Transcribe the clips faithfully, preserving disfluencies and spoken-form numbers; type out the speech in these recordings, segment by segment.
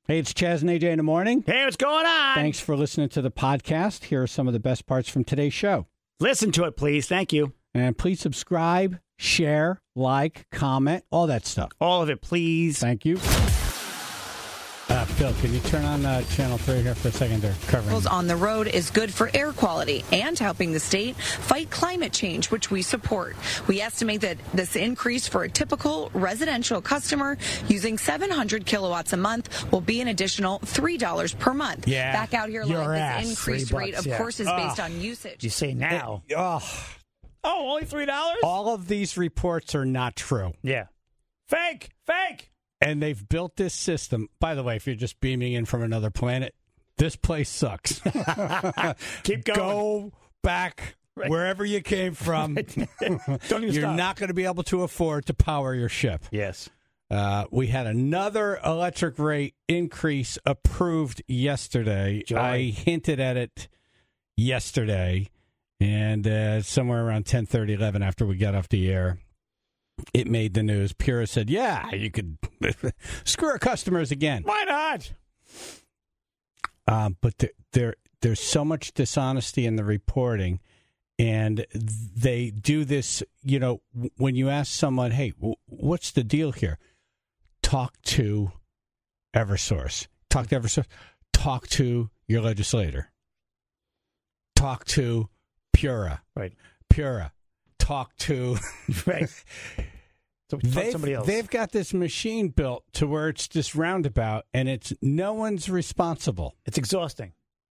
Hey, it's Chaz and A J in the morning. Hey, what's going on? Thanks for listening to the podcast. Here are some of the best parts from today's show. Listen to it, please. Thank you. And please subscribe, share, like, comment, all that stuff. All of it, please. Thank you. Uh, Bill, can you turn on uh, channel three here for a second? They're covering. On the road is good for air quality and helping the state fight climate change, which we support. We estimate that this increase for a typical residential customer using seven hundred kilowatts a month will be an additional three dollars per month. Yeah, Back out here, your like ass, this increased three rate, bucks, of yeah. course, is Ugh. based on usage. You say now. It, oh, oh, only three dollars? All of these reports are not true. Yeah. Fake! Fake! And they've built this system. By the way, if you're just beaming in from another planet, this place sucks. Keep going. Go back right. wherever you came from. Don't even You're stop. not going to be able to afford to power your ship. Yes. Uh, we had another electric rate increase approved yesterday. Joy. I hinted at it yesterday, and uh, somewhere around ten thirty, eleven after we got off the air, it made the news. Pura said, yeah, you could screw our customers again. Why not? Um, but there, there, there's so much dishonesty in the reporting, and they do this, you know, when you ask someone, hey, w- what's the deal here? Talk to Eversource. Talk to Eversource. Talk to your legislator. Talk to Pura. Right. Pura. Talk to... Right. So talk they've, somebody else. They've got this machine built to where it's this roundabout, and it's no one's responsible. It's exhausting.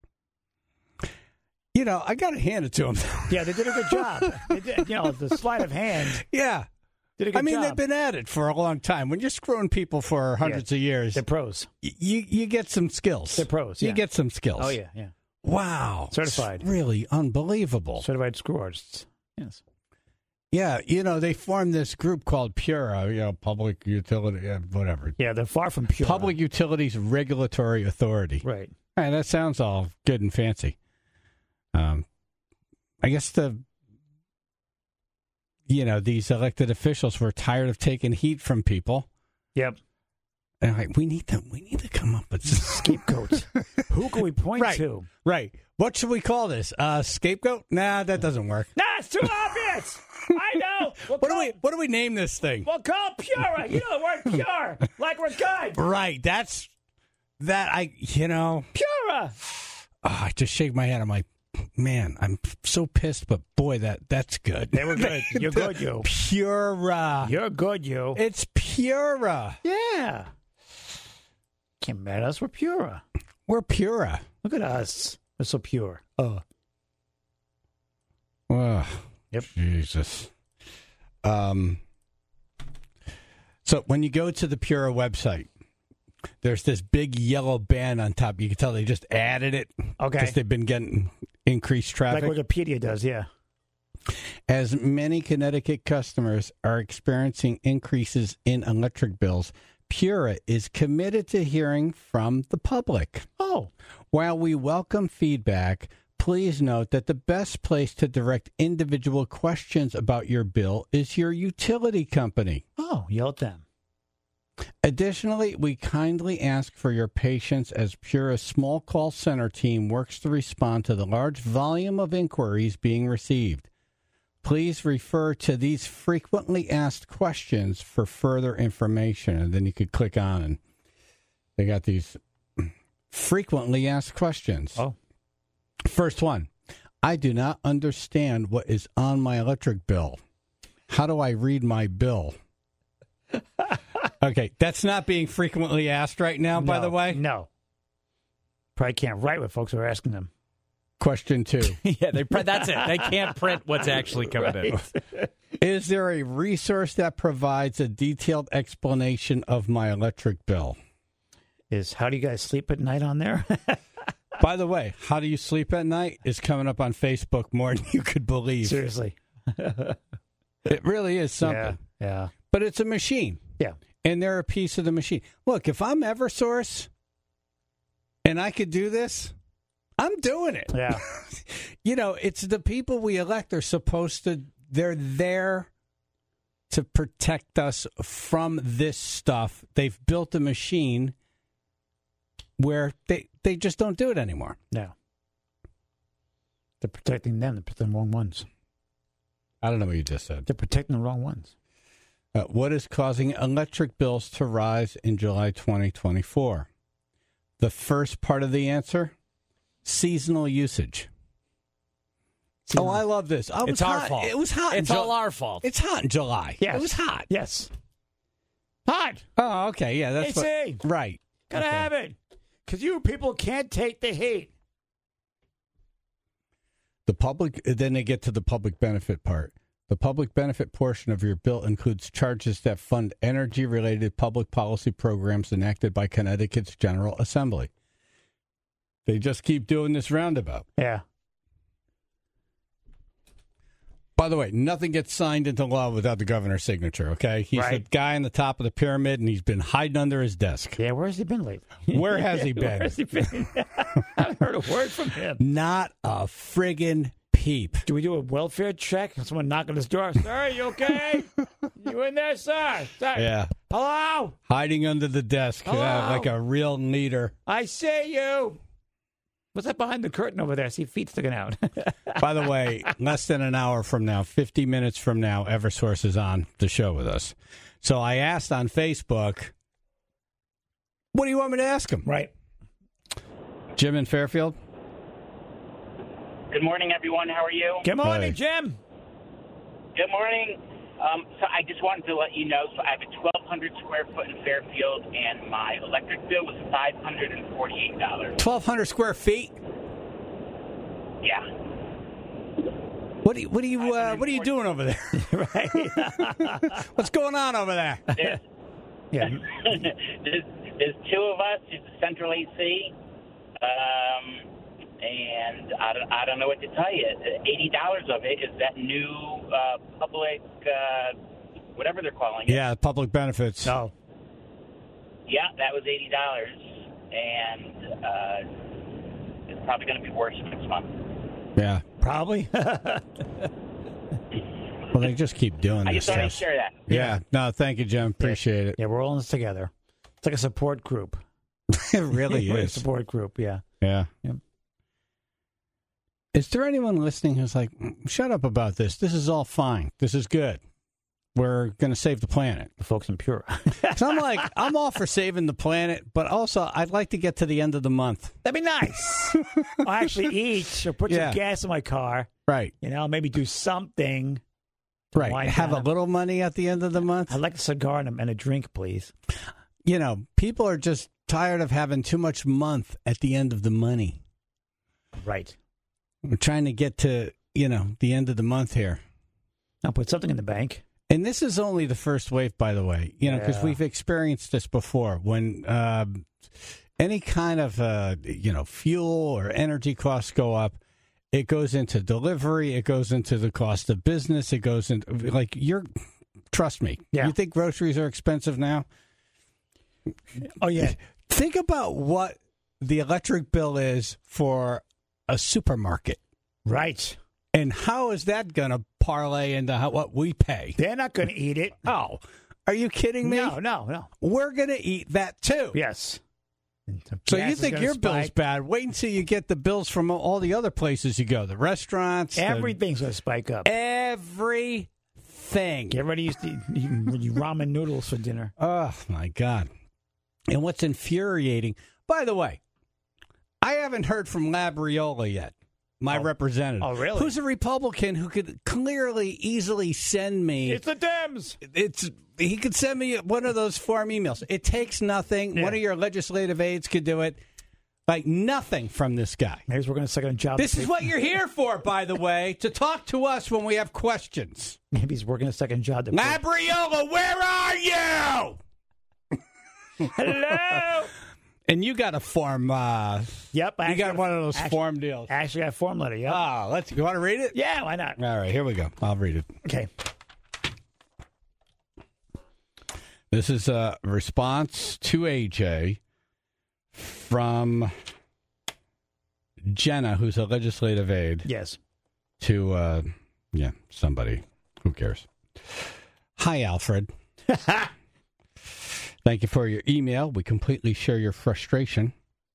You know, I got to hand it to them. Yeah, they did a good job. They did, you know, the sleight of hand. Yeah. Did a good I mean, job. they've been at it for a long time. When you're screwing people for hundreds yeah. of years, They're pros. y- you you get some skills. They're pros, You yeah. get some skills. Oh, yeah, yeah. Wow. Certified. It's really unbelievable. Certified screw artists. Yes. Yeah, you know, they formed this group called PURA, you know, Public Utility, uh, whatever. Yeah, they're far from pure. Public Utilities Regulatory Authority. Right. Hey, that sounds all good and fancy. Um, I guess the, you know, these elected officials were tired of taking heat from people. Yep. And like, we need to, we need to come up with Scapegoats. Who can we point right, to? Right. What should we call this? Uh, scapegoat? Nah, that doesn't work. Nah, it's too obvious. I know. We'll What call, do we What do we name this thing? We'll call Pura. You know the word pure. Like we're good. Right. That's that. I you know. Pura. Oh, I just shake my head. I'm like, man, I'm so pissed, but boy, that that's good. They were good. You're good, you. Pura. You're good, you. It's Pura. Yeah. Can't mad at us. We're Pura. We're Pura. Look at us. We're so pure. Oh. Oh, Yep. Jesus. Um. So when you go to the Pura website, there's this big yellow band on top. You can tell they just added it. Okay. Because they've been getting increased traffic. Like Wikipedia does, yeah. As many Connecticut customers are experiencing increases in electric bills, Pura is committed to hearing from the public. Oh. While we welcome feedback, please note that the best place to direct individual questions about your bill is your utility company. Oh, yell at them. Additionally, we kindly ask for your patience as Pura's small call center team works to respond to the large volume of inquiries being received. Please refer to these frequently asked questions for further information. And then you could click on and they got these frequently asked questions. Oh. First one, I do not understand what is on my electric bill. How do I read my bill? Okay, that's not being frequently asked right now, No, by the way. No. Probably can't write what folks are asking them. Question two. Yeah, they pre- that's it. They can't print what's actually coming in. Is there a resource that provides a detailed explanation of my electric bill? Is how do you guys sleep at night on there? By the way, How Do You Sleep at Night is coming up on Facebook more than you could believe. Seriously. It really is something. Yeah. Yeah. But it's a machine. Yeah. And they're a piece of the machine. Look, if I'm Eversource and I could do this, I'm doing it. Yeah. You know, it's the people we elect are supposed to, they're there to protect us from this stuff. They've built a machine where they, they just don't do it anymore. No. They're protecting them. They're protecting the wrong ones. I don't know what you just said. They're protecting the wrong ones. Uh, what is causing electric bills to rise in July twenty twenty-four? The first part of the answer, seasonal usage. Seasonal. Oh, I love this. I was It's our hot. fault. It was hot. It's in Ju- all our fault. It's hot in July. Yes. It was hot. Yes. Hot. Oh, okay. Yeah, that's A C. what, right. Gotta Okay. have it. Because you people can't take the heat. The public, then they get to the public benefit part. The public benefit portion of your bill includes charges that fund energy-related public policy programs enacted by Connecticut's General Assembly. They just keep doing this roundabout. Yeah. By the way, nothing gets signed into law without the governor's signature, okay? He's Right. the guy on the top of the pyramid, and he's been hiding under his desk. Yeah, where's he been lately? Where has he been? Where's he been? I haven't heard a word from him. Not a friggin' peep. Do we do a welfare check? Someone knock on his door. Sir, you okay? You in there, sir? Sir? Yeah. Hello? Hiding under the desk uh, Hello? like a real leader. I see you. What's that behind the curtain over there? I see feet sticking out. By the way, less than an hour from now, fifty minutes from now, Eversource is on the show with us. So I asked on Facebook, what do you want me to ask him? Right. Jim in Fairfield? Good morning, everyone. How are you? Good morning, Hey. Jim. Good morning. Um, so I just wanted to let you know, so I have a twelve hundred square foot in Fairfield, and my electric bill was five hundred forty-eight dollars. twelve hundred square feet? Yeah. What do you, what do you, uh, what are you doing over there? Right. What's going on over there? There's, Yeah. there's, there's two of us. There's a central A C. Um, and I don't, I don't know what to tell you. eighty dollars of it is that new uh, public, uh, whatever they're calling it. Yeah, public benefits. No. Yeah, that was eighty dollars. And uh, it's probably going to be worse next month. Yeah. Probably. Well, they just keep doing I this just thought I'd stuff. share that. Yeah. No, thank you, Jim. Appreciate it. Yeah, we're all in this together. It's like a support group. It really We're a is. support group, yeah. Yeah. Yep. Is there anyone listening who's like, shut up about this? This is all fine. This is good. We're going to save the planet. The folks in Pura. So I'm like, I'm all for saving the planet, but also I'd like to get to the end of the month. That'd be nice. I'll actually eat or put Yeah. some gas in my car. Right. You know, maybe do something. to Right. wind Have a down. little money at the end of the month. I'd like a cigar and a, and a drink, please. You know, people are just tired of having too much month at the end of the money. Right. We're trying to get to, you know, the end of the month here. I'll put something in the bank. And this is only the first wave, by the way, you know, because Yeah. we've experienced this before. When uh, any kind of, uh, you know, fuel or energy costs go up, it goes into delivery, it goes into the cost of business, it goes into, like, you're, trust me, Yeah. you think groceries are expensive now? Oh, yeah. Think about what the electric bill is for a supermarket. Right. And how is that going to parlay into how, what we pay? They're not going to eat it. Oh, are you kidding me? No, no, no. We're going to eat that too. Yes. And the So gas you is think gonna your bill's spike. bad? Wait until you get the bills from all the other places you go, the restaurants, the- Everything's going to spike up. everything. Get ready to eat eat ramen noodles for dinner. Oh my God! And what's infuriating, by the way, I haven't heard from Labriola yet, my Oh. representative. Oh, really? Who's a Republican who could clearly, easily send me. It's the Dems. It's he could send me one of those farm emails. It takes nothing. Yeah. One of your legislative aides could do it. Like nothing from this guy. Maybe we're going to second job. This is what you're here for, by the way, to talk to us when we have questions. Maybe he's working a second job. To Labriola, where are you? Hello. And you got a form. Uh, Yep. I you got actually- one of those actually, form deals. Actually, got a form letter. Yep. Ah, let's. You want to read it? Yeah. Why not? All right, here we go. I'll read it. Okay. This is a response to A J from Jenna, who's a legislative aide, Yes. to, uh, yeah, somebody. Who cares? Hi, Alfred. Thank you for your email. We completely share your frustration.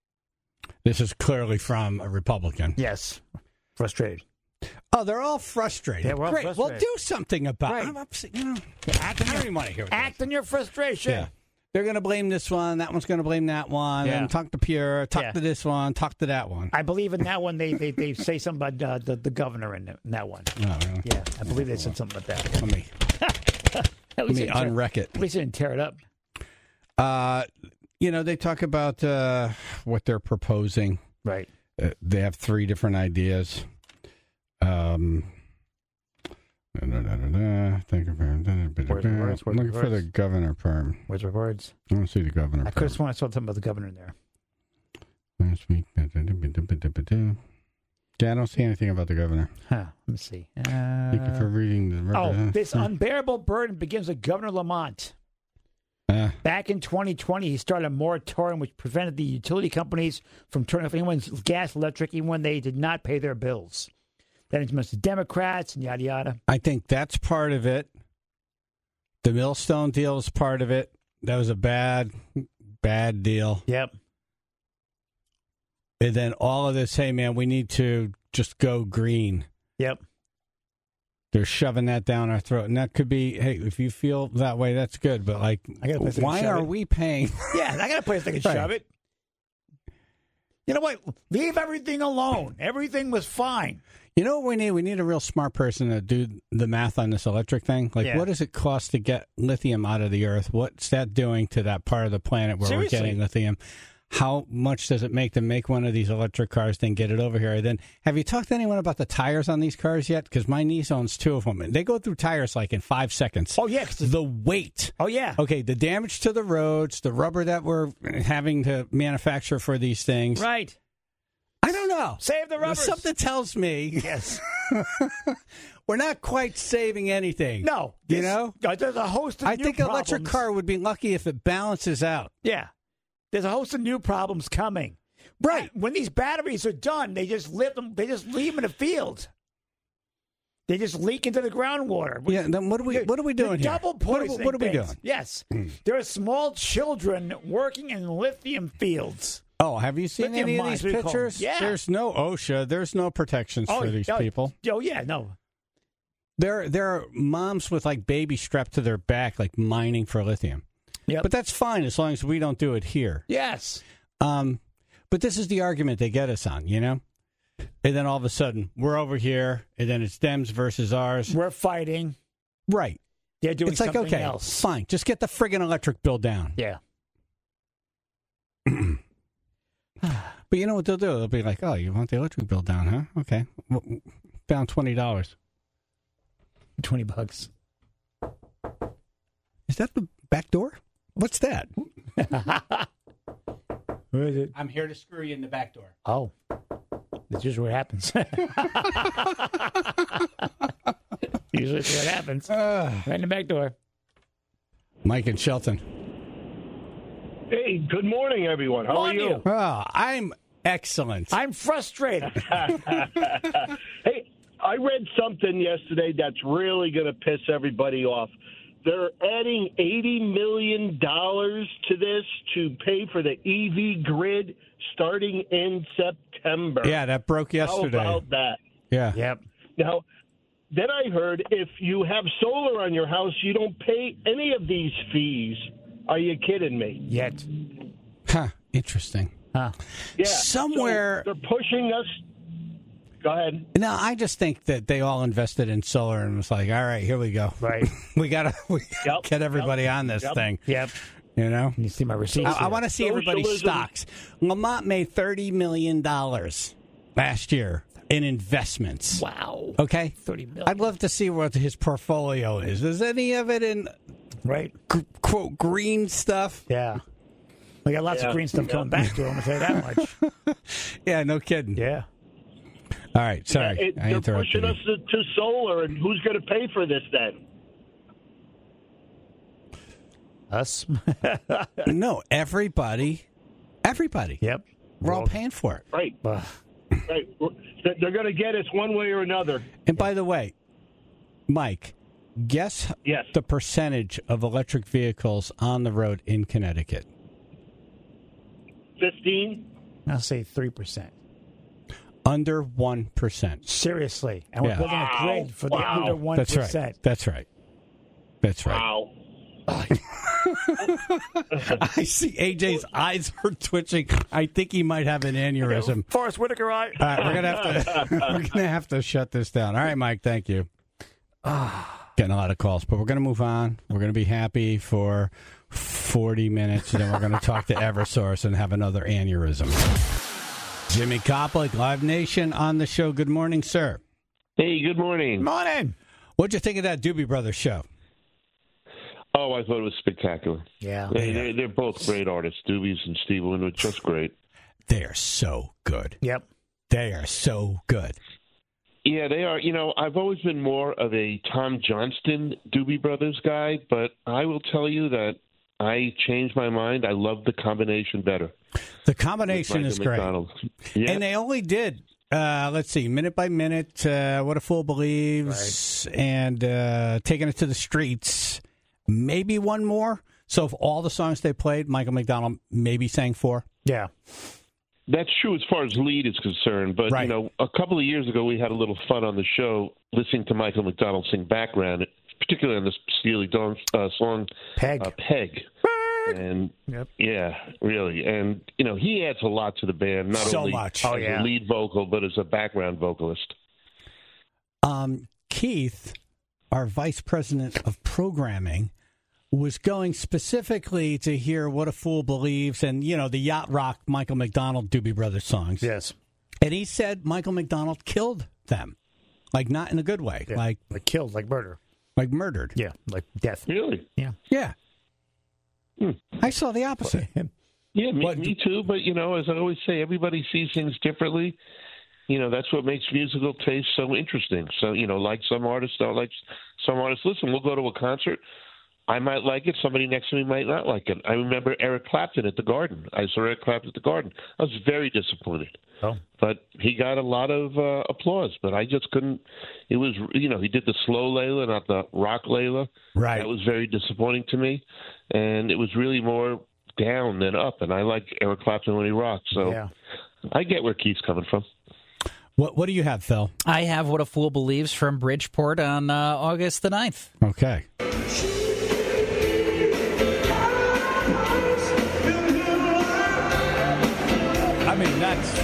This is clearly from a Republican. Yes. Frustrated. Oh, they're all frustrated. Yeah, we're all Great. frustrated. Well, do something about Right. it. I'm upset. You know, Act on I don't your, even want to hear it. act on your frustration. Yeah. They're going to blame this one. That one's going to blame that one. Yeah. And talk to Pure. Talk Yeah. to this one. Talk to that one. I believe in that one, they they, they say something about uh, the, the governor in, in that one. Oh, really? Yeah, I believe they said something about that. Let me, At let least me they didn't unwreck it. tear- At least they didn't tear it up. Uh, you know, they talk about uh, what they're proposing. Right. Uh, they have three different ideas. Um, da, da, da, da, da. Thank you very much. Where's the words? I'm Where's looking the for the words? governor perm. Where's the words? I want to see the governor I perm. could have sworn I saw something about the governor in there. Last week. da, da, da, da, da, da, da, da. Yeah, I don't see anything about the governor. Huh. Let me see. Uh, Thank you for reading the. oh, this uh, unbearable burden begins with Governor Lamont. uh, Back in twenty twenty, he started a moratorium which prevented the utility companies from turning off anyone's gas, electric, even when they did not pay their bills. Then it's mostly Democrats and yada yada. I think that's part of it. The Millstone deal is part of it. That was a bad, bad deal. Yep. And then all of this, hey, man, we need to just go green. Yep. They're shoving that down our throat. And that could be, hey, if you feel that way, that's good. But, like, I got a place I can why shove are it. we paying? Yeah, I got a place I can Right. shove it. You know what? Leave everything alone. Everything was fine. You know what we need? We need a real smart person to do the math on this electric thing. Like, Yeah. what does it cost to get lithium out of the earth? What's that doing to that part of the planet where Seriously. we're getting lithium? How much does it make to make one of these electric cars, then get it over here? Then, have you talked to anyone about the tires on these cars yet? Because my niece owns two of them, and they go through tires like in five seconds. Oh, yeah. 'cause the- The weight. oh, yeah. Okay, the damage to the roads, the rubber that we're having to manufacture for these things. Right. I don't know. Save the rubbers. Something tells me Yes. we're not quite saving anything. No. You this- know? uh, There's a host of I new think an electric problems. car would be lucky if it balances out. Yeah. There's a host of new problems coming. Right. When these batteries are done, they just lift them. They just leave them in the field. They just leak into the groundwater. Yeah. Then what are we? What are we doing They're here? double What are, we- poisoning what are we things. doing? Yes. There are small children working in lithium fields. Oh, have you seen Lithium any of mines, these what do you call them? pictures? Yeah. There's no OSHA. There's no protections for these oh, people. Oh, yeah, no. There, there are moms with like babies strapped to their back, like mining for lithium. Yep. But that's fine as long as we don't do it here. Yes. Um, but this is the argument they get us on, you know? And then all of a sudden, we're over here, and then it's Dems versus ours. We're fighting. Right. They're doing It's like, something okay, else. fine. Just get the friggin' electric bill down. Yeah. But you know what they'll do? They'll be like, oh, you want the electric bill down, huh? Okay. Well, down twenty dollars. twenty bucks. Is that the back door? What's that? Where is it? I'm here to screw you in the back door. Oh. That's usually what happens. Usually that's what happens. Uh, Right in the back door. Mike and Shelton. Hey, good morning, everyone. How On are you? you. Oh, I'm excellent. I'm frustrated. Hey, I read something yesterday that's really going to piss everybody off. They're adding eighty million dollars to this to pay for the E V grid starting in September. Yeah, that broke yesterday. How about that? Yeah. Yep. Now, then I heard if you have solar on your house, you don't pay any of these fees. Are you kidding me? Yet. Huh. Interesting. Huh. Yeah. Somewhere- So they're pushing us. Go ahead. No, I just think that they all invested in solar and was like, all right, here we go. Right. we gotta, we gotta Yep, get everybody yep, on this yep. thing. Yep. You know? You see my receipts. I, I here. want to see everybody's Socialism. stocks. Lamont made thirty million dollars last year in investments. Wow. Okay? thirty million. I'd love to see what his portfolio is. Is any of it in, Right. g- quote, green stuff? Yeah. We got lots Yeah. of green stuff coming back to him, I'll tell you that much. Yeah, no kidding. Yeah. All right, sorry. It, I they're interrupted pushing you. us to, to solar, and who's going to pay for this then? Us. No, everybody. Everybody. Yep. We're all paying for it. Right, Uh, right. They're- They're going to get us one way or another. And by the way, Mike, guess Yes. the percentage of electric vehicles on the road in Connecticut. fifteen? I'll say three percent. Under one percent. Seriously. And we're Yeah. building a grid for the Wow. under one That's percent. right. That's right. That's right. Wow. I see A J's eyes are twitching. I think he might have an aneurysm. Forrest Whitaker, I. All right, we're gonna have to we're gonna have to shut this down. All right, Mike, thank you. Getting a lot of calls, but we're gonna move on. We're gonna be happy for forty minutes, and then we're gonna talk to Eversource and have another aneurysm. Jimmy Koplik, Live Nation on the show. Good morning, sir. Hey, good morning. Morning. What'd you think of that Doobie Brothers show? Oh, I thought it was spectacular. Yeah. They, they're, they're both great artists. Doobies and Steve Winwood, just great. They are so good. Yep. They are so good. Yeah, they are. You know, I've always been more of a Tom Johnston Doobie Brothers guy, but I will tell you that I changed my mind. I love the combination better. The combination is great. McDonald. Yeah. And they only did, uh, let's see, minute by minute, uh, What a Fool Believes, right. and uh, Taking It to the Streets. Maybe one more. So of all the songs they played, Michael McDonald maybe sang four. Yeah. That's true as far as lead is concerned. But, right. you know, a couple of years ago we had a little fun on the show listening to Michael McDonald sing background, particularly on this Steely Dan uh, song, Peg. Uh, Peg. And, Yep. yeah, really. And, you know, he adds a lot to the band, not So only much. as Oh, yeah. a lead vocal, but as a background vocalist. Um, Keith, our vice president of programming, was going specifically to hear What a Fool Believes and, you know, the yacht rock Michael McDonald Doobie Brothers songs. Yes. And he said Michael McDonald killed them. Like, not in a good way. Yeah. Like, Like killed, like murder. like murdered. Yeah. Like death. Really? Yeah. Yeah. Hmm. I saw the opposite. Yeah, me, But- me too. But, you know, as I always say, everybody sees things differently. You know, that's what makes musical taste so interesting. So, you know, like some artists don't like some artists. Listen, we'll go to a concert. I might like it. Somebody next to me might not like it. I remember Eric Clapton at the Garden. I saw Eric Clapton at the Garden. I was very disappointed. Oh. But he got a lot of uh, applause. But I just couldn't. It was, you know, he did the slow Layla, not the rock Layla. Right. That was very disappointing to me. And it was really more down than up. And I like Eric Clapton when he rocks. So Yeah. I get where Keith's coming from. What What do you have, Phil? I have What a Fool Believes from Bridgeport on uh, August the ninth. Okay. I mean, that's...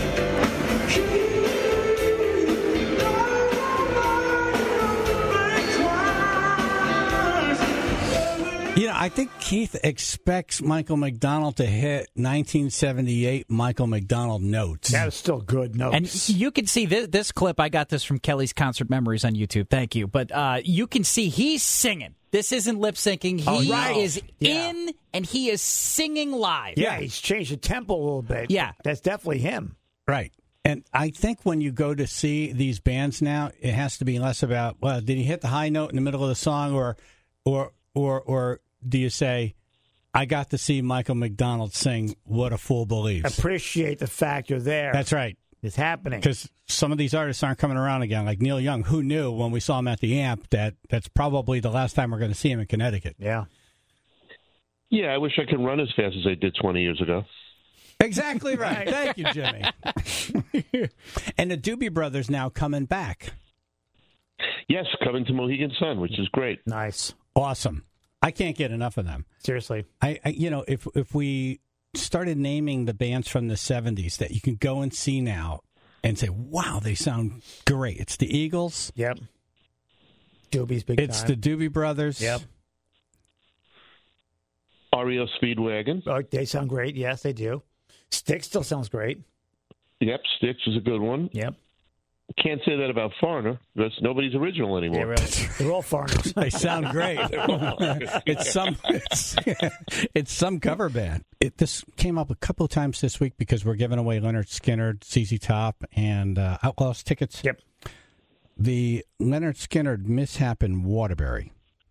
You know, I think Keith expects Michael McDonald to hit nineteen seventy-eight Michael McDonald notes. That was still good notes. And you can see this, this clip. I got this from Kelly's Concert Memories on YouTube. Thank you. But uh, you can see he's singing. This isn't lip syncing. He Oh, right. is Yeah. in and he is singing live. yeah, he's changed the tempo a little bit. Yeah. That's definitely him. Right. And I think when you go to see these bands now, it has to be less about, well, did he hit the high note in the middle of the song, or or or or do you say, I got to see Michael McDonald sing What a Fool Believes? Appreciate the fact you're there. That's right. It's happening. Because some of these artists aren't coming around again. Like Neil Young, who knew when we saw him at the Amp that that's probably the last time we're going to see him in Connecticut. Yeah. Yeah, I wish I could run as fast as I did twenty years ago. Exactly right. Thank you, Jimmy. And the Doobie Brothers now coming back. Yes, coming to Mohegan Sun, which is great. Nice. Awesome. I can't get enough of them. Seriously. I, I you know, if if we started naming the bands from the seventies that you can go and see now and say, wow, they sound great. It's the Eagles. Yep. Doobie's big It's time. the Doobie Brothers. Yep. R E O Speedwagon. Oh, they sound great. Yes, they do. Styx still sounds great. Yep, Styx is a good one. Yep. Can't say that about Foreigner because nobody's original anymore. They're, really, they're all foreigners. They sound great. it's some it's, it's some cover band. It, this came up a couple of times this week because we're giving away Leonard Skinner, Z Z Top, and uh, Outlaws tickets. Yep. The Leonard Skinner mishap in Waterbury.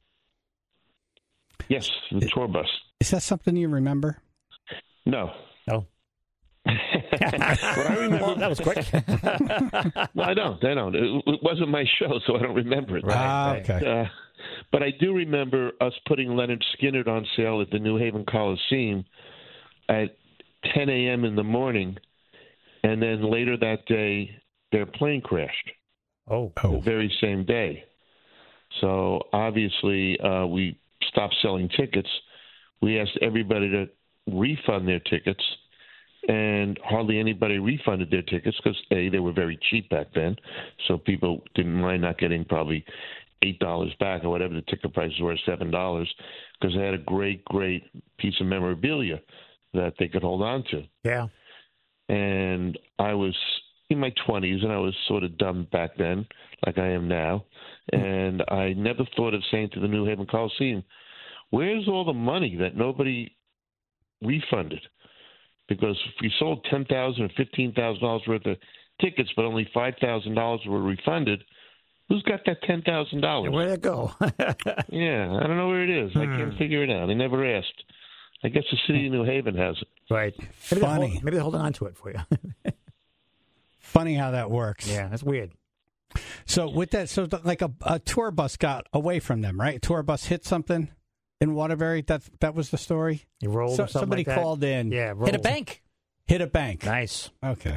Yes, the tour bus. Is that something you remember? No. No. But I remember, Well, that was quick. no, I don't. I don't. It, it wasn't my show, so I don't remember it. Ah, right. okay. Uh, but I do remember us putting Leonard Skinner on sale at the New Haven Coliseum at ten a.m. in the morning, And then later that day, their plane crashed. Oh. The very same day. So obviously, uh, we stopped selling tickets. We asked everybody to refund their tickets, and hardly anybody refunded their tickets because, A, they were very cheap back then, so people didn't mind not getting probably eight dollars back or whatever the ticket prices were, seven dollars, because they had a great, great piece of memorabilia that they could hold on to. Yeah. And I was in my twenties, and I was sort of dumb back then, like I am now, and I never thought of saying to the New Haven Coliseum, where's all the money that nobody refunded? Because if we sold ten thousand dollars or fifteen thousand dollars worth of tickets, but only five thousand dollars were refunded, who's got that ten thousand dollars? Where'd it go? Yeah, I don't know where it is. I can't figure it out. I never asked. I guess the city of New Haven has it. Right. Maybe Funny. They're hold, maybe they're holding on to it for you. Funny how that works. Yeah, that's weird. So with that, so the, like a, a tour bus got away from them, right? A tour bus hit something in Waterbury. That that was the story. You rolled So, or something somebody like that? called in. Yeah, rolled. Hit a bank. Hit a bank. Nice. Okay.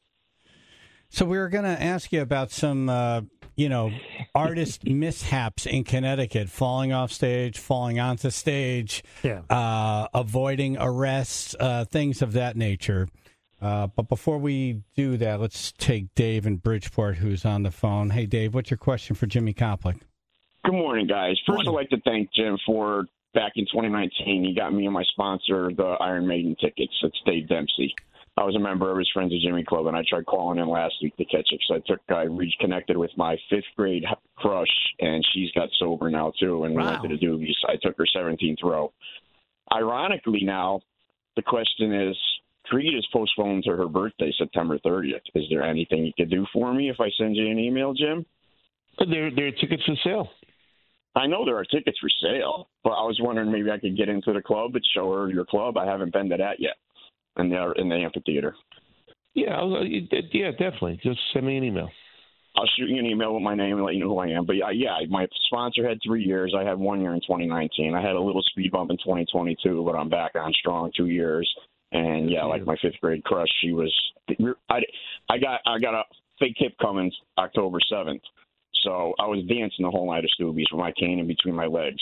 So we were going to ask you about some, uh, you know, artist mishaps in Connecticut, falling off stage, falling onto stage, Yeah. uh, avoiding arrests, uh, things of that nature. Uh, but before we do that, let's take Dave in Bridgeport, who's on the phone. Hey, Dave, what's your question for Jimmy Koplik? Good morning, guys. First, Morning. I'd like to thank Jim for back in twenty nineteen. He got me and my sponsor the Iron Maiden tickets. It's Dave Dempsey. I was a member of his Friends of Jimmy Club, and I tried calling in last week to catch it. So I took, I reconnected with my fifth grade crush, and she's got sober now too. And we Wow. went to the Doobies. I took her seventeenth row. Ironically, now the question is, Creed is postponed to her birthday, September thirtieth. Is there anything you could do for me if I send you an email, Jim? There, there are tickets for sale. I know there are tickets for sale, but I was wondering maybe I could get into the club and show her your club. I haven't been to that yet, and they're in the amphitheater. Yeah, I'll, yeah, definitely. Just send me an email. I'll shoot you an email with my name and let you know who I am. But yeah, yeah, my sponsor had three years. I had one year in twenty nineteen. I had a little speed bump in twenty twenty-two, but I'm back on strong two years. And yeah, like my fifth grade crush, she was. I, I got I got a fake hip coming October seventh, so I was dancing the whole night of Stoobies with my cane in between my legs.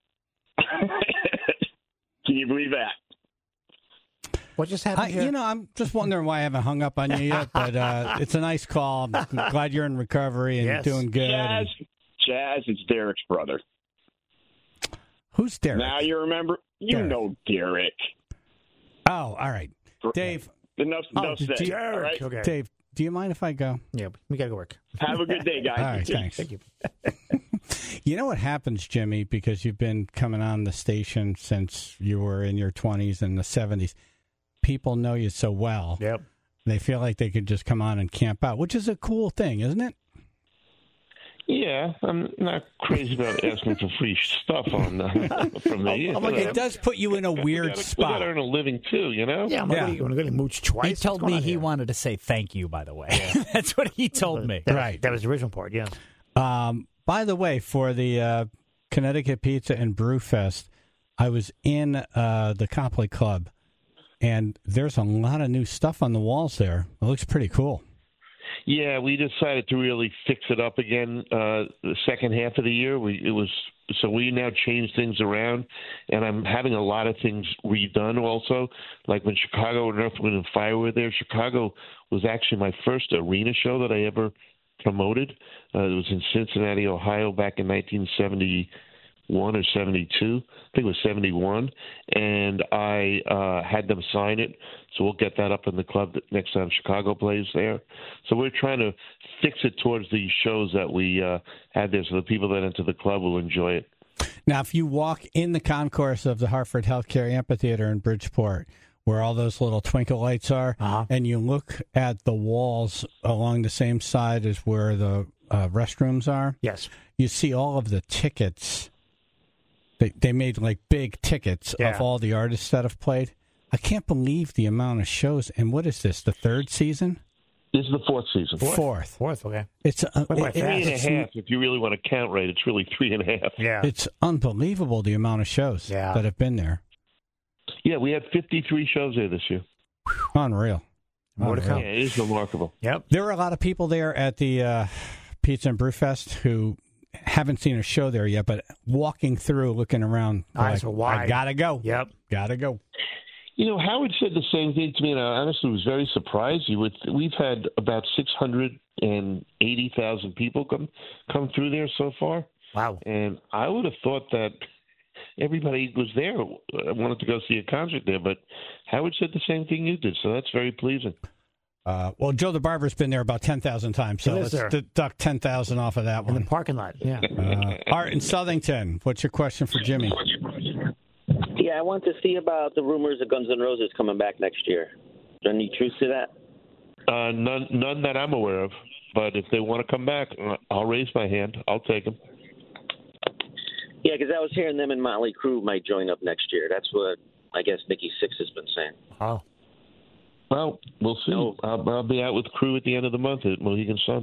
Can you believe that? What just happened I, here? you know, I'm just wondering why I haven't hung up on you yet, but uh, it's a nice call. I'm glad you're in recovery and Yes. doing good. Jazz, Jazz, it's Derek's brother. Who's Derek? Now you remember? You Derek. know Derek. Oh, all right. Dave, Enough, Oh, enough did said. you- All right? Okay. Dave, do you mind if I go? Yeah, we got to go work. Have a good day, guys. All right, thanks. Thank you. You know what happens, Jimmy, because you've been coming on the station since you were in your twenties and the seventies. People know you so well. Yep. They feel like they could just come on and camp out, which is a cool thing, isn't it? Yeah, I'm not crazy about asking for free stuff on uh, from me. I'm like, it does put you in a we weird gotta, spot. We got to earn a living too, you know. Yeah, I'm Yeah. going to go to Mooch twice. He What's told going me on he here? wanted to say thank you, by the way. That's what he told me. That, Right. That was the original part, yeah. Um, by the way, for the uh, Connecticut Pizza and Brew Fest, I was in uh, the Copley Club, and there's a lot of new stuff on the walls there. It looks pretty cool. Yeah, we decided to really fix it up again uh, the second half of the year. We it was so we now changed things around, and I'm having a lot of things redone also. Like when Chicago and Earth, Wind and Fire were there, Chicago was actually my first arena show that I ever promoted. Uh, it was in Cincinnati, Ohio, back in nineteen seventy-one or seventy-two. I think it was seventy-one, and I uh, had them sign it. So we'll get that up in the club next time Chicago plays there. So we're trying to fix it towards the shows that we uh, had there, so the people that enter the club will enjoy it. Now, if you walk in the concourse of the Hartford Healthcare Amphitheater in Bridgeport, where all those little twinkle lights are, Uh-huh. and you look at the walls along the same side as where the uh, restrooms are, Yes. you see all of the tickets. They they made like big tickets Yeah. of all the artists that have played. I can't believe the amount of shows. And what is this, the third season? This is the fourth season. Fourth. Fourth, okay. It's uh, Went by it- Three and a it's, half, if you really want to count right. It's really three and a half. Yeah. it's unbelievable the amount of shows Yeah. that have been there. Yeah, we had fifty-three shows there this year. Unreal. More to come. Yeah, it is remarkable. Yep. There were a lot of people there at the uh, Pizza and Brew Fest who haven't seen a show there yet, but walking through, looking around, Eyes like, were wide. I gotta go. Yep. Gotta go. You know, Howard said the same thing to me, and I honestly was very surprised. You would, we've had about six hundred eighty thousand people come come through there so far. Wow. And I would have thought that everybody was there, wanted to go see a concert there, but Howard said the same thing you did, so that's very pleasing. Uh, well, Joe the Barber's been there about ten thousand times, so He let's lives there. deduct ten thousand off of that In the one. parking lot. Yeah. Uh, Art in Southington, what's your question for Jimmy? Yeah, I want to see about the rumors of Guns N' Roses coming back next year. Is there any truth to that? Uh, none, none that I'm aware of, but if they want to come back, uh, I'll raise my hand. I'll take them. Yeah, because I was hearing them and Motley Crue might join up next year. That's what I guess Nikki Sixx has been saying. Oh. Well, we'll see. No. I'll, I'll be out with Crew at the end of the month at Mohegan Sun.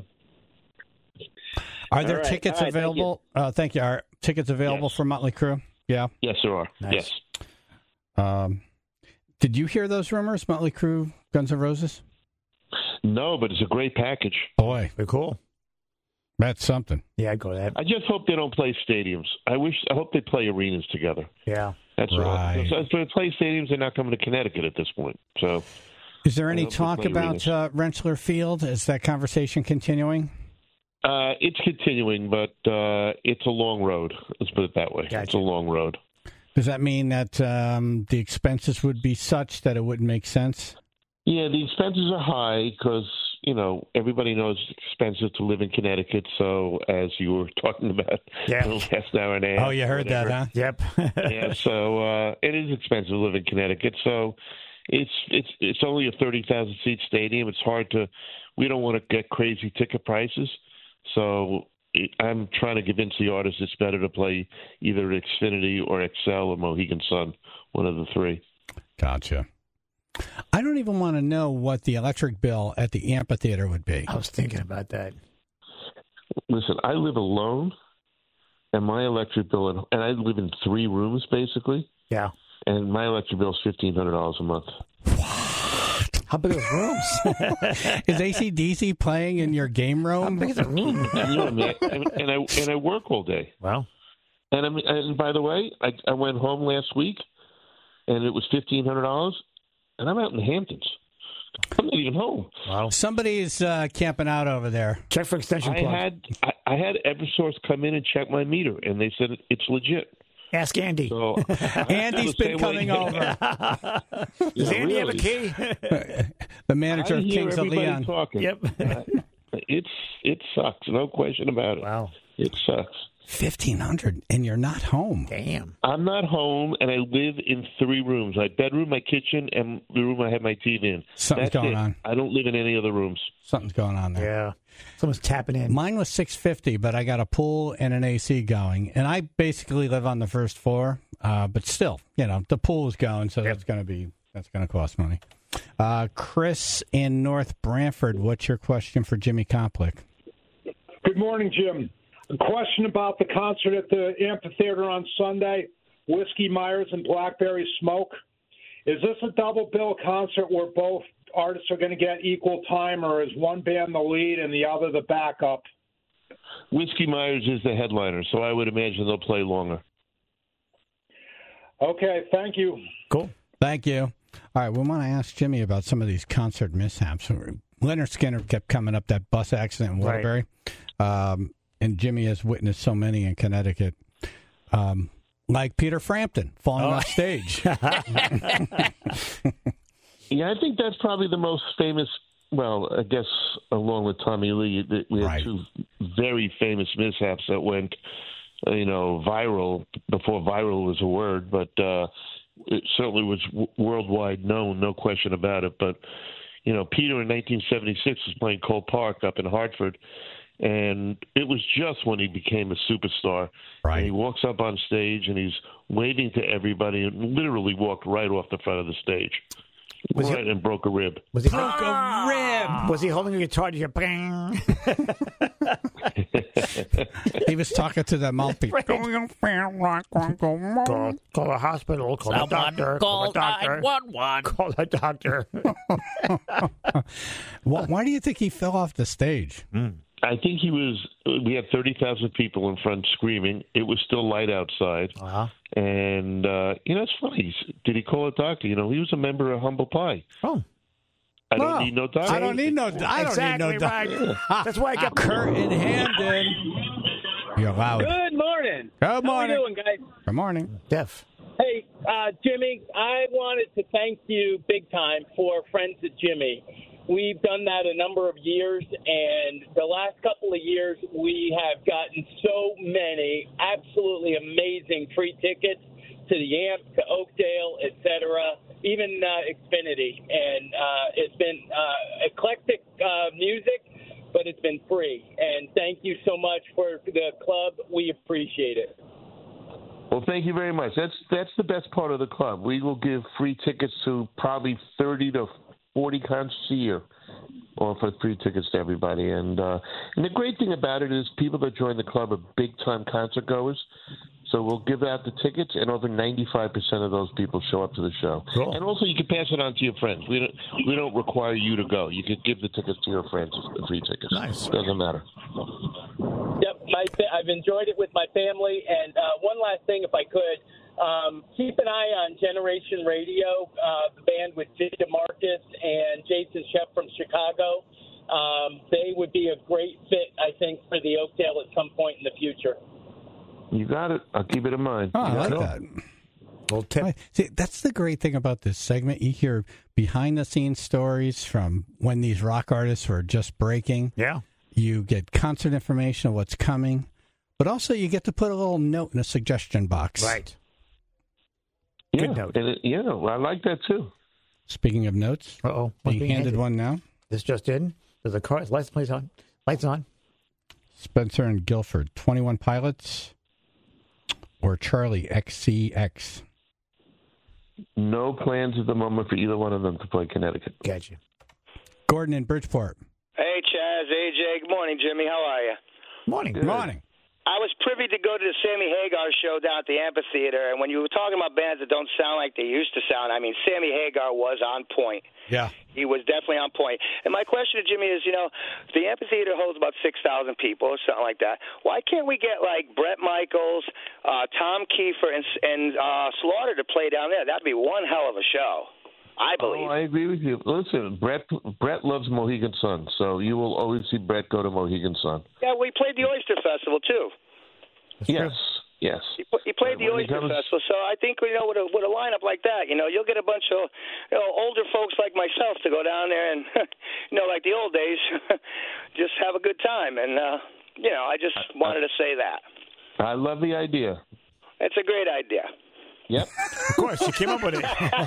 Are there All right. tickets All right, thank you. available? Uh, thank you. Are tickets available Yes. for Motley Crue? Yeah. Yes, there are. Nice. Yes. Um, did you hear those rumors, Motley Crue, Guns N' Roses? No, but it's a great package. Boy, Very cool. that's something. Yeah, I'd go to that. I just hope they don't play stadiums. I wish. I hope they play arenas together. Yeah. That's Right. all. If they play stadiums, they're not coming to Connecticut at this point. So, Is there any hope they talk play about arenas. uh, Rentschler Field? Is that conversation continuing? uh, it's continuing, but uh, it's a long road. Let's put it that way. Gotcha. It's a long road. Does that mean that um, the expenses would be such that it wouldn't make sense? Yeah, the expenses are high because, you know, everybody knows it's expensive to live in Connecticut. So, as you were talking about Yeah. the last hour and a half. Oh, you heard whatever. that, huh? Yep. Yeah, so uh, it is expensive to live in Connecticut. So it's it's it's only a thirty thousand seat stadium. It's hard to. We don't want to get crazy ticket prices. So it, I'm trying to convince the artists it's better to play either at Xfinity or Excel or Mohegan Sun, one of the three. Gotcha. I don't even want to know what the electric bill at the amphitheater would be. I was thinking about that. Listen, I live alone, and my electric bill, and I live in three rooms basically, Yeah. and my electric bill is fifteen hundred dollars a month. How big are those rooms? Is A C D C playing in your game How room? big is the room? And, you know, I mean, I- and I and I work all day. Well, And I mean, and by the way, I, I went home last week, and it was fifteen hundred dollars, and I'm out in the Hamptons. I'm not even home. wow. Somebody's uh, camping out over there. Check for extension I plug. had I, I had EverSource come in and check my meter, and they said it's legit. Ask Andy. So Andy's been coming over. Does Andy have a really. key? The manager I of hear Kings of everybody Leon. talking. Yep. It's it sucks, no question about it. Wow. It sucks. fifteen hundred and you're not home. Damn. I'm not home, and I live in three rooms: my bedroom, my kitchen, and the room I have my T V in. Something's That's going it. on. I don't live in any other rooms. Something's going on there. Yeah. Someone's tapping in. Mine was six fifty, but I got a pool and an A C going, and I basically live on the first floor. Uh, but still, you know, the pool is going, so that's going to be that's going to cost money. Uh, Chris in North Branford, what's your question for Jimmy Koplik? Good morning, Jim. A question about the concert at the amphitheater on Sunday, Whiskey Myers and Blackberry Smoke. Is this a double bill concert where both artists are going to get equal time, or is one band the lead and the other the backup? Whiskey Myers is the headliner, so I would imagine they'll play longer. Okay, thank you. Cool. Thank you. All right, we want to ask Jimmy about some of these concert mishaps. Leonard Skinner kept coming up, that bus accident in Waterbury. Right. Um, and Jimmy has witnessed so many in Connecticut. Um, like Peter Frampton falling Oh. off stage. Yeah, I think that's probably the most famous. Well, I guess along with Tommy Lee, that we had Right. two very famous mishaps that went, uh, you know, viral before viral was a word, but uh, it certainly was w- worldwide known, no question about it. But you know, Peter in nineteen seventy-six was playing Cole Park up in Hartford, and it was just when he became a superstar. Right. And he walks up on stage and he's waving to everybody and literally walked right off the front of the stage. Was right, he, and broke a rib. was he Broke a rib. Was he holding a guitar to hear bang? He was talking to the mouthpiece. Call, call the hospital. Call Someone the doctor. call the doctor. nine one one. Call the doctor. Why, why do you think he fell off the stage? I think he was. We had thirty thousand people in front screaming. It was still light outside, Uh-huh. and uh, you know it's funny. He's, did he call a doctor? You know, he was a member of Humble Pie. Oh. I don't No, need no doctor. I don't need no. I don't exactly need no. right. Doc- That's why I got Kurt in Hamden. You're loud. Good morning. Good How morning. are you doing, guys? Good morning. Deaf. Hey, uh, Jimmy, I wanted to thank you big time for Friends of Jimmy. We've done that a number of years, and the last couple of years we have gotten so many absolutely amazing free tickets to the Amp, to Oakdale, et cetera, even uh, Xfinity. And uh, it's been uh, eclectic uh, music, but it's been free. And thank you so much for the club. We appreciate it. Well, thank you very much. That's that's the best part of the club. We will give free tickets to probably thirty to forty concerts a year, or for free tickets to everybody. And uh, and the great thing about it is people that join the club are big time concert goers. So we'll give out the tickets, and over ninety-five percent of those people show up to the show. Cool. And also, you can pass it on to your friends. We don't we don't require you to go. You can give the tickets to your friends, the free tickets. Nice. Doesn't matter. Yep, my fa- I've enjoyed it with my family. And uh, one last thing, if I could, um, keep an eye on Generation Radio, uh, the band with Jay DeMarcus and Jason Shepp from Chicago. Um, they would be a great fit, I think, for the Oakdale at some point in the future. You got it. I'll keep it in mind. Oh, I You like got that. it. Little tip. Right. See, that's the great thing about this segment. You hear behind the scenes stories from when these rock artists were just breaking. Yeah. You get concert information of what's coming, but also you get to put a little note in a suggestion box. Right. Yeah, Good note. and it, yeah, I like that too. Speaking of notes, Uh-oh. being handed one now. This just in. There's a car. Lights, lights on. Lights on. Spencer and Guilford, twenty-one Pilots or Charlie X C X? No plans at the moment for either one of them to play Connecticut. Gotcha. Gordon in Bridgeport. Hey, Chaz, A J. Good morning, Jimmy. How are you? Morning. Good morning. I was privy to go to the Sammy Hagar show down at the amphitheater, and when you were talking about bands that don't sound like they used to sound, I mean, Sammy Hagar was on point. Yeah. He was definitely on point. And my question to Jimmy is, you know, the amphitheater holds about six thousand people or something like that. Why can't we get, like, Bret Michaels, uh, Tom Kiefer, and, and uh, Slaughter to play down there? That'd be one hell of a show, I believe. Oh, I agree with you. Listen, Brett Brett loves Mohegan Sun, so you will always see Brett go to Mohegan Sun. Yeah, we played the Oyster Festival, too. That's yes, true. yes. He, he played the When he Oyster comes- Festival, so I think, you know, with a, with a lineup like that, you know, you'll get a bunch of, you know, older folks like myself to go down there and, you know, like the old days, just have a good time. And, uh, you know, I just wanted to say that. I love the idea. It's a great idea. Yep. Of course, you came up with it.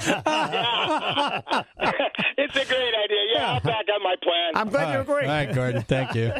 It's a great idea. Yeah, I'll back on my plan. I'm glad you agree. All right, Gordon. Thank you.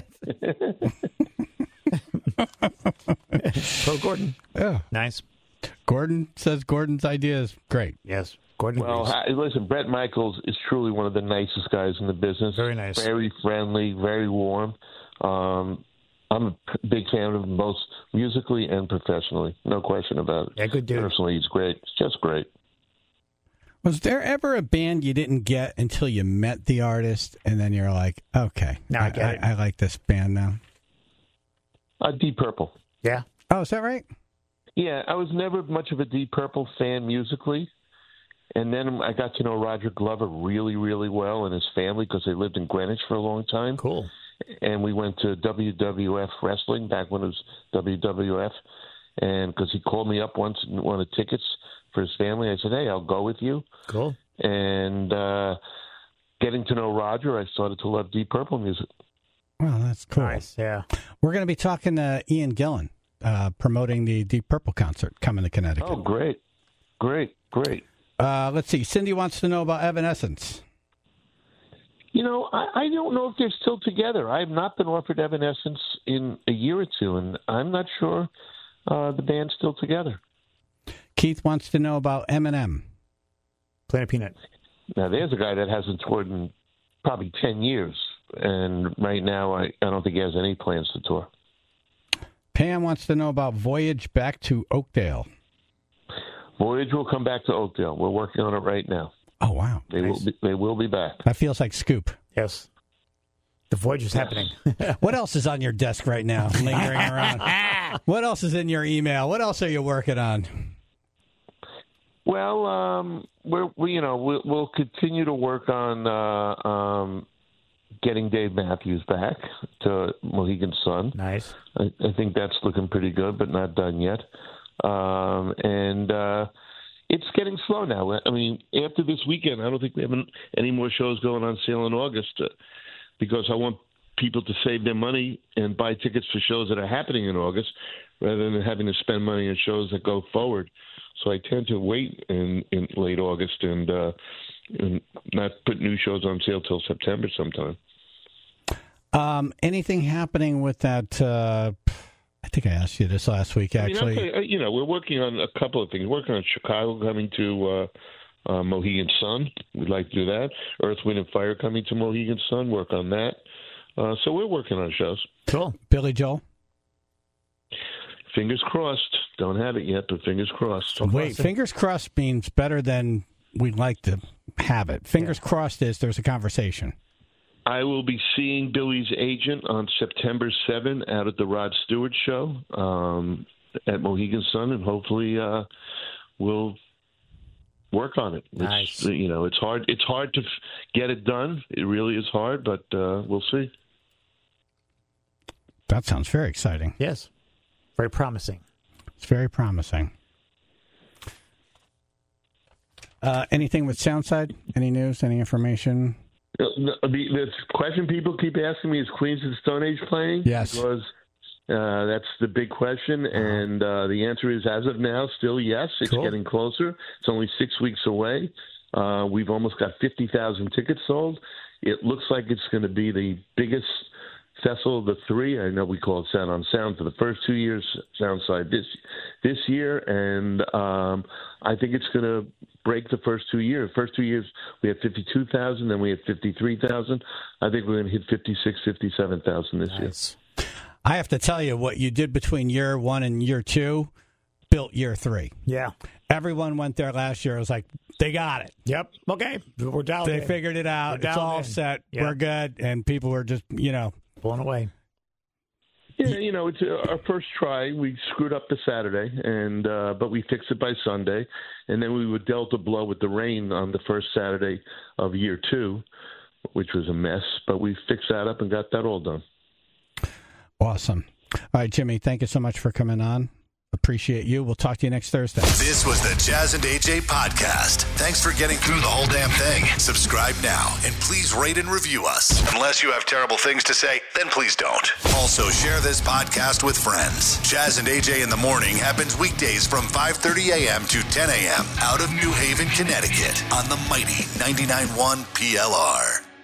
Pro Gordon. Yeah. Nice. Gordon says Gordon's idea is great. Yes. Gordon Well, agrees. I, listen, Brett Michaels is truly one of the nicest guys in the business. Very nice. Very friendly, very warm. Um, I'm a p- big fan of him both musically and professionally. No question about it. Yeah, good dude. Personally, he's great. It's just great. Was there ever a band you didn't get until you met the artist, and then you're like, okay, Now I get I, it. I like this band now? Uh, Deep Purple. Yeah. Oh, is that right? Yeah, I was never much of a Deep Purple fan musically. And then I got to know Roger Glover really, really well and his family because they lived in Greenwich for a long time. Cool. And we went to W W F Wrestling back when it was W W F. And because he called me up once and wanted tickets for his family, I said, hey, I'll go with you. Cool. And uh, getting to know Roger, I started to love Deep Purple music. Well, that's cool. Nice. Yeah. We're going to be talking to Ian Gillan, uh, promoting the Deep Purple concert coming to Connecticut. Oh, great. Great, great. Uh, let's see. Cindy wants to know about Evanescence. You know, I, I don't know if they're still together. I have not been offered Evanescence in a year or two, and I'm not sure uh, the band's still together. Keith wants to know about Eminem. Planet Peanut. Now, there's a guy that hasn't toured in probably ten years, and right now I, I don't think he has any plans to tour. Pam wants to know about Voyage back to Oakdale. Voyage will come back to Oakdale. We're working on it right now. Oh, wow. They nice. will be, they will be back. That feels like scoop. Yes. The Voyage is yes. happening. What else is on your desk right now, lingering around? What else is in your email? What else are you working on? Well, um, we're we, you know we'll, we'll continue to work on uh, um, getting Dave Matthews back to Mohegan Sun. Nice. I, I think that's looking pretty good, but not done yet. Um, and uh, it's getting slow now. I mean, after this weekend, I don't think we have any more shows going on sale in August uh, because I want people to save their money and buy tickets for shows that are happening in August rather than having to spend money on shows that go forward. So I tend to wait in, in late August and, uh, and not put new shows on sale till September sometime. Um, anything happening with that? Uh, I think I asked you this last week, actually. I mean, okay, you know, we're working on a couple of things. We're working on Chicago coming to uh, uh, Mohegan Sun. We'd like to do that. Earth, Wind, and Fire coming to Mohegan Sun. Work on that. Uh, so we're working on shows. Cool. Billy Joel? Fingers crossed. Don't have it yet, but fingers crossed. So wait, fingers crossed means better than we'd like to have it. Fingers yeah. crossed is there's a conversation. I will be seeing Billy's agent on September seventh out at the Rod Stewart show um, at Mohegan Sun, and hopefully uh, we'll work on it. Nice. It's, you know, it's hard. It's hard to f- get it done. It really is hard, but uh, we'll see. That sounds very exciting. Yes. Very promising. It's very promising. Uh, anything with Soundside? Any news? Any information? The, the, the question people keep asking me is Queens of the Stone Age playing? Yes. Because uh, that's the big question, and uh, the answer is, as of now, still yes. It's cool. Getting closer. It's only six weeks away. Uh, we've almost got fifty thousand tickets sold. It looks like it's going to be the biggest festival of the three. I know we call it Sound on Sound for the first two years, Soundside this this year, and um, I think it's going to break the first two years. First two years we had fifty-two thousand, then we had fifty-three thousand. I think we're going to hit fifty-six, fifty-seven thousand this nice. year. I have to tell you, what you did between year one and year two built year three. Yeah. Everyone went there last year. It was like, they got it. Yep. Okay. We're down. They in. figured it out. It's all in. set. Yep. We're good. And people were just, you know, blown away. Yeah, you know, it's our first try. We screwed up the Saturday, and uh, but we fixed it by Sunday, and then we were dealt a blow with the rain on the first Saturday of year two, which was a mess. But we fixed that up and got that all done. Awesome. All right, Jimmy, thank you so much for coming on. Appreciate you. We'll talk to you next Thursday. This was the Jazz and A J podcast. Thanks for getting through the whole damn thing. Subscribe now and please rate and review us. Unless you have terrible things to say, then please don't. Also, share this podcast with friends. Jazz and A J in the Morning happens weekdays from five thirty a.m. to ten a.m. out of New Haven, Connecticut on the mighty ninety-nine point one P L R.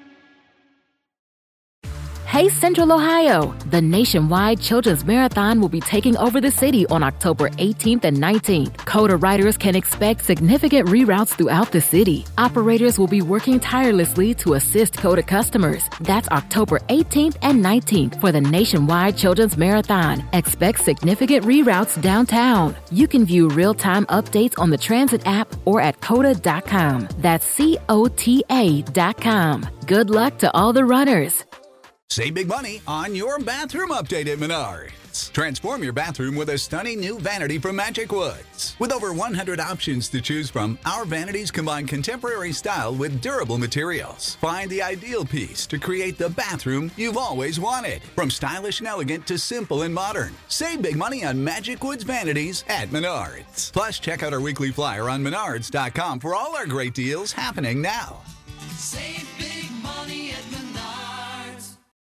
Hey Central Ohio! The nationwide Children's Marathon will be taking over the city on October eighteenth and nineteenth. COTA riders can expect significant reroutes throughout the city. Operators will be working tirelessly to assist COTA customers. That's October eighteenth and nineteenth for the nationwide Children's Marathon. Expect significant reroutes downtown. You can view real-time updates on the Transit app or at cota dot com. That's C O T A dot com. Good luck to all the runners. Save big money on your bathroom update at Menards. Transform your bathroom with a stunning new vanity from Magic Woods. With over one hundred options to choose from, our vanities combine contemporary style with durable materials. Find the ideal piece to create the bathroom you've always wanted. From stylish and elegant to simple and modern. Save big money on Magic Woods vanities at Menards. Plus, check out our weekly flyer on menards dot com for all our great deals happening now. Save